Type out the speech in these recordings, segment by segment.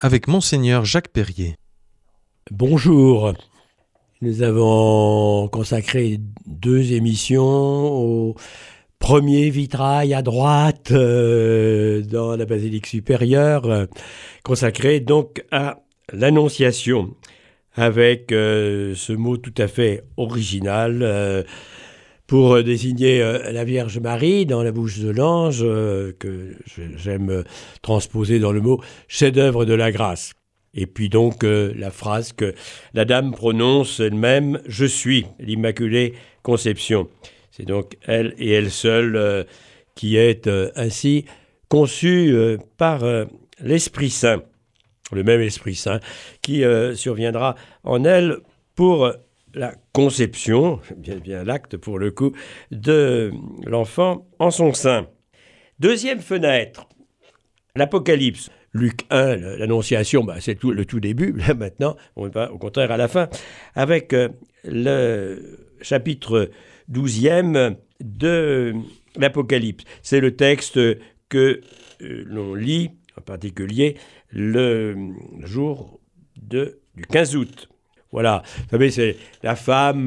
avec Monseigneur Jacques Perrier. Bonjour, nous avons consacré 2 émissions au premier vitrail à droite dans la basilique supérieure, consacré donc à l'Annonciation, avec ce mot tout à fait original pour désigner la Vierge Marie dans la bouche de l'ange, que j'aime transposer dans le mot chef-d'œuvre de la grâce. Et puis donc la phrase que la dame prononce elle-même, « Je suis l'Immaculée Conception ». C'est donc elle et elle seule qui est ainsi conçue par l'Esprit Saint, le même Esprit Saint qui surviendra en elle pour la conception, bien l'acte pour le coup, de l'enfant en son sein. Deuxième fenêtre, l'Apocalypse. Luc 1, l'Annonciation, c'est le tout début. Là, maintenant, on va au contraire à la fin, avec le chapitre 12e de l'Apocalypse. C'est le texte que l'on lit, en particulier, le jour du 15 août. Voilà, vous savez, c'est la femme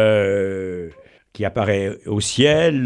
qui apparaît au ciel,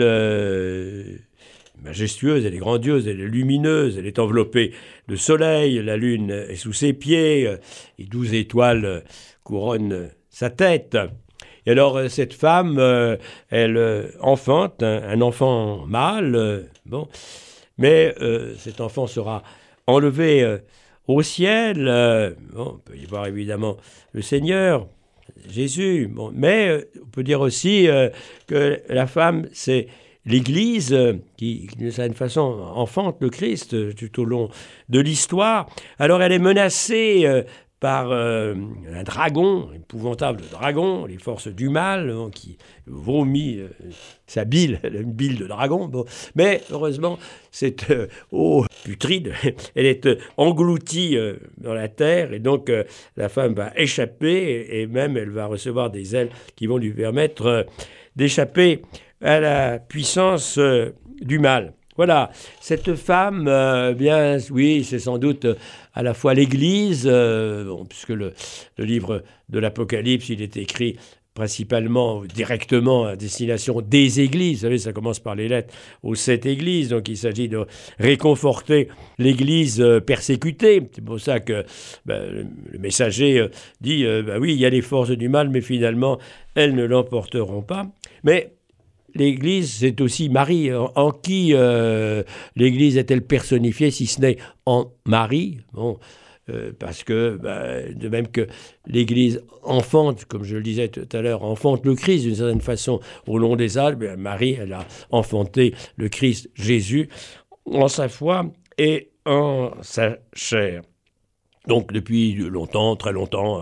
majestueuse, elle est grandiose, elle est lumineuse, elle est enveloppée de soleil, la lune est sous ses pieds, et 12 étoiles couronnent sa tête. Et alors, cette femme, elle enfante un enfant mâle, mais cet enfant sera enlevé au ciel. On peut y voir évidemment le Seigneur, Jésus, mais on peut dire aussi que la femme, c'est l'Église qui, d'une certaine façon, enfante le Christ tout au long de l'histoire. Alors elle est menacée par un dragon, un épouvantable dragon, les forces du mal, qui vomit sa bile, une bile de dragon. Mais heureusement, cette eau putride, elle est engloutie dans la terre, et donc la femme va échapper, et même elle va recevoir des ailes qui vont lui permettre d'échapper à la puissance du mal. Voilà, cette femme, oui, c'est sans doute à la fois l'Église, puisque le livre de l'Apocalypse, il est écrit principalement, directement à destination des églises. Vous savez, ça commence par les lettres aux 7 églises, donc il s'agit de réconforter l'église persécutée. C'est pour ça que le messager dit, oui, il y a les forces du mal, mais finalement, elles ne l'emporteront pas. Mais l'Église, c'est aussi Marie. En qui l'Église est-elle personnifiée, si ce n'est en Marie ? Parce que, de même que l'Église enfante, comme je le disais tout à l'heure, enfante le Christ d'une certaine façon au long des âges, Marie, elle a enfanté le Christ Jésus en sa foi et en sa chair. Donc depuis longtemps, très longtemps,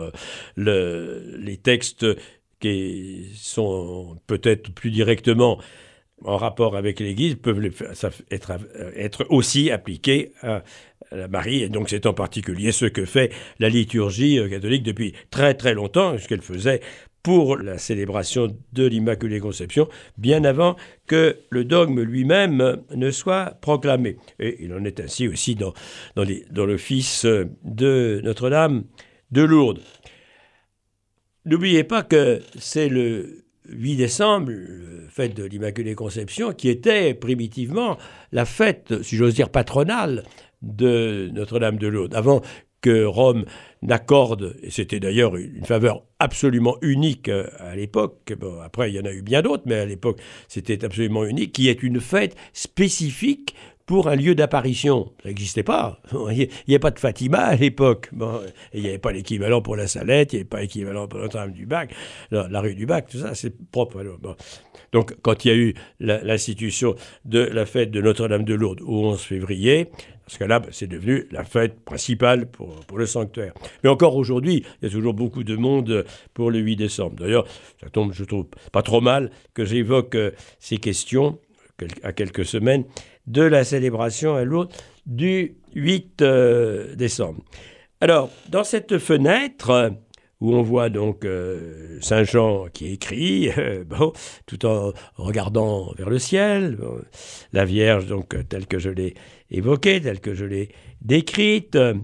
les textes qui sont peut-être plus directement en rapport avec l'Église peuvent être aussi appliqués à la Marie. Et donc c'est en particulier ce que fait la liturgie catholique depuis très très longtemps, ce qu'elle faisait pour la célébration de l'Immaculée Conception, bien avant que le dogme lui-même ne soit proclamé. Et il en est ainsi aussi dans l'office de Notre-Dame de Lourdes. N'oubliez pas que c'est le 8 décembre, la fête de l'Immaculée Conception, qui était primitivement la fête, si j'ose dire, patronale de Notre-Dame de Lourdes. Avant que Rome n'accorde, et c'était d'ailleurs une faveur absolument unique à l'époque, après il y en a eu bien d'autres, mais à l'époque c'était absolument unique, qui est une fête spécifique pour un lieu d'apparition. Ça n'existait pas. Il n'y avait pas de Fatima à l'époque. Il n'y avait pas l'équivalent pour la Salette, il n'y avait pas l'équivalent pour Notre-Dame du Bac, la rue du Bac, tout ça, c'est propre. Donc, quand il y a eu l'institution de la fête de Notre-Dame de Lourdes au 11 février, parce que là, c'est devenu la fête principale pour le sanctuaire. Mais encore aujourd'hui, il y a toujours beaucoup de monde pour le 8 décembre. D'ailleurs, ça tombe, je trouve, pas trop mal que j'évoque ces questions à quelques semaines de la célébration à Lourdes du 8 décembre. Alors, dans cette fenêtre où on voit donc Saint Jean qui écrit, tout en regardant vers le ciel, la Vierge donc telle que je l'ai évoquée, telle que je l'ai décrite,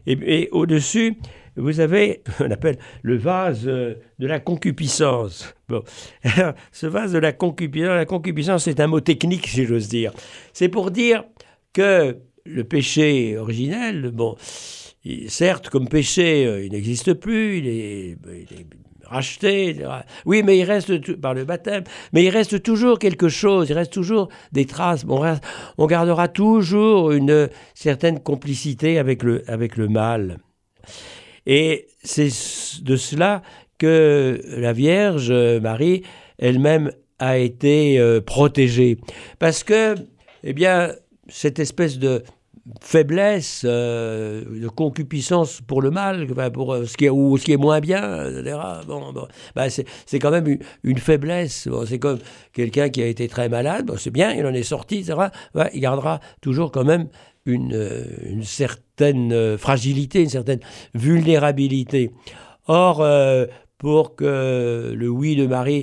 Et au-dessus, vous avez, on appelle le vase de la concupiscence. Bon, alors, ce vase de la concupiscence, c'est un mot technique, si j'ose dire. C'est pour dire que le péché originel, bon, certes, comme péché, il n'existe plus, il est racheté, oui, mais il reste, par le baptême, mais il reste toujours quelque chose, il reste toujours des traces. Bon, on gardera toujours une certaine complicité avec le mal. Et c'est de cela que la Vierge Marie elle-même a été protégée. Parce que, eh bien, cette espèce de faiblesse, de concupiscence pour le mal, pour ce qui est moins bien, etc. C'est quand même une faiblesse. Bon, c'est comme quelqu'un qui a été très malade, bon, c'est bien, il en est sorti, etc. Ouais, il gardera toujours quand même une certaine fragilité, une certaine vulnérabilité. Or, pour que le oui de Marie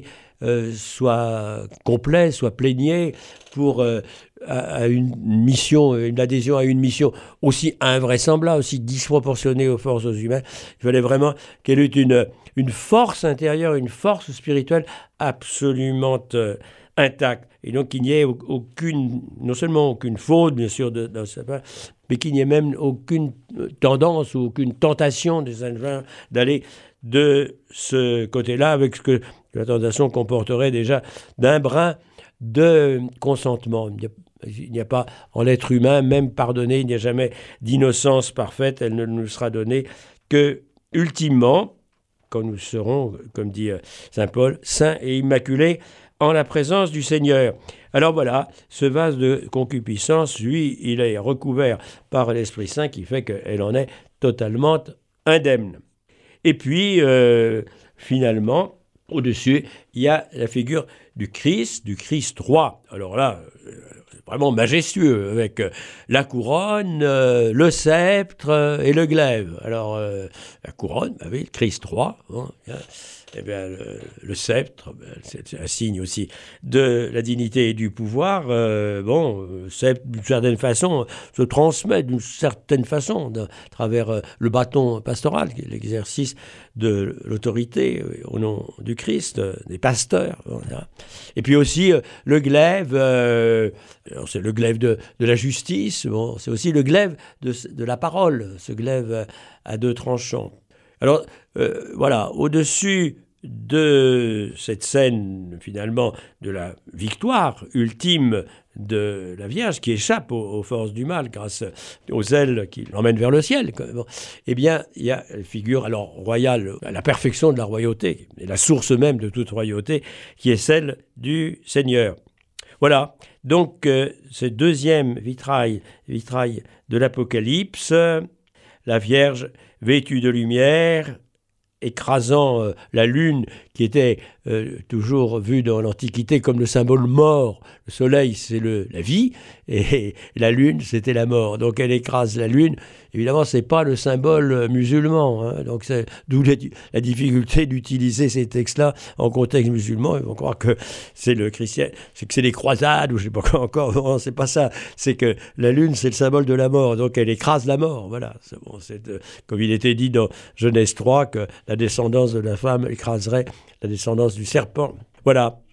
soit complet, soit plénier, pour à une mission, une adhésion à une mission aussi invraisemblable, aussi disproportionnée aux forces humaines, il fallait vraiment qu'elle ait une force intérieure, une force spirituelle absolument intacte. Et donc qu'il n'y ait non seulement aucune faute, bien sûr, dans sa part, mais qu'il n'y ait même aucune tendance ou aucune tentation des saints d'aller de ce côté-là, avec ce que la tentation comporterait déjà d'un brin de consentement. Il n'y a pas en l'être humain, même pardonné, il n'y a jamais d'innocence parfaite, elle ne nous sera donnée que ultimement, quand nous serons, comme dit saint Paul, saints et immaculés en la présence du Seigneur. Alors voilà, ce vase de concupiscence, lui, il est recouvert par l'Esprit Saint qui fait qu'elle en est totalement indemne. Et puis, finalement, au-dessus, il y a la figure du Christ roi. Alors là, vraiment majestueux, avec la couronne, le sceptre et le glaive. Alors, la couronne, oui, le Christ roi, hein, eh bien, le sceptre, c'est un signe aussi de la dignité et du pouvoir. Le sceptre, d'une certaine façon, se transmet d'une certaine façon à travers le bâton pastoral, qui est l'exercice de l'autorité au nom du Christ, des pasteurs. Voilà. Et puis aussi le glaive, c'est le glaive de la justice, bon, c'est aussi le glaive de la parole, ce glaive à deux tranchants. Alors, voilà, au-dessus de cette scène, finalement, de la victoire ultime de la Vierge, qui échappe aux forces du mal grâce aux ailes qui l'emmènent vers le ciel, bon, eh bien, il y a la figure alors royale, la perfection de la royauté, et la source même de toute royauté, qui est celle du Seigneur. Voilà, donc, ce deuxième vitrail de l'Apocalypse, la Vierge vêtue de lumière, écrasant la lune, qui était toujours vue dans l'Antiquité comme le symbole mort. Le soleil, c'est la vie, et la lune, c'était la mort. Donc elle écrase la lune. Évidemment, ce n'est pas le symbole musulman. Hein. Donc c'est d'où la difficulté d'utiliser ces textes-là en contexte musulman. Ils vont croire que c'est le chrétien, c'est que c'est les croisades, ou je ne sais pas quoi encore. Non, c'est pas ça. C'est que la lune, c'est le symbole de la mort. Donc elle écrase la mort. Voilà. C'est comme il était dit dans Genèse 3, que la descendance de la femme écraserait la descendance du serpent. Voilà.